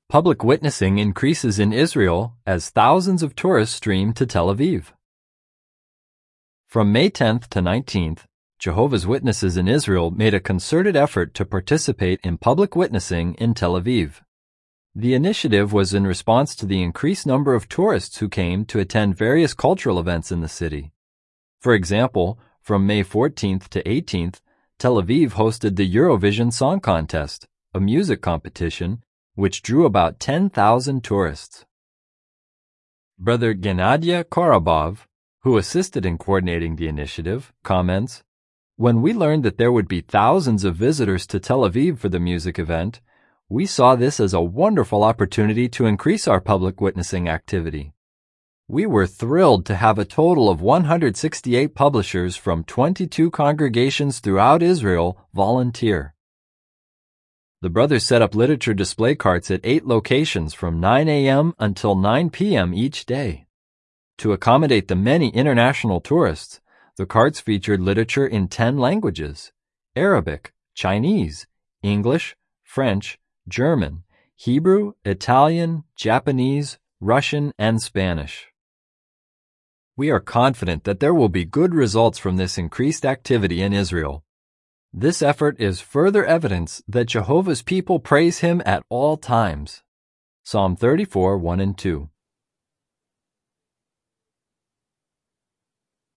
Public witnessing increases in Israel as thousands of tourists stream to Tel Aviv. From May 10th to 19th, Jehovah's Witnesses in Israel made a concerted effort to participate in public witnessing in Tel Aviv. The initiative was in response to the increased number of tourists who came to attend various cultural events in the city. For example, from May 14th to 18th, Tel Aviv hosted the Eurovision Song Contest, a music competition, which drew about 10,000 tourists. Brother Gennady Korobov, who assisted in coordinating the initiative, comments, "When we learned that there would be thousands of visitors to Tel Aviv for the music event, we saw this as a wonderful opportunity to increase our public witnessing activity. We were thrilled to have a total of 168 publishers from 22 congregations throughout Israel volunteer." The brothers set up literature display carts at 8 locations from 9 a.m. until 9 p.m. each day. To accommodate the many international tourists, the carts featured literature in 10 languages: Arabic, Chinese, English, French, German, Hebrew, Italian, Japanese, Russian, and Spanish. We are confident that there will be good results from this increased activity in Israel. This effort is further evidence that Jehovah's people praise Him at all times. Psalm 34, 1 and 2.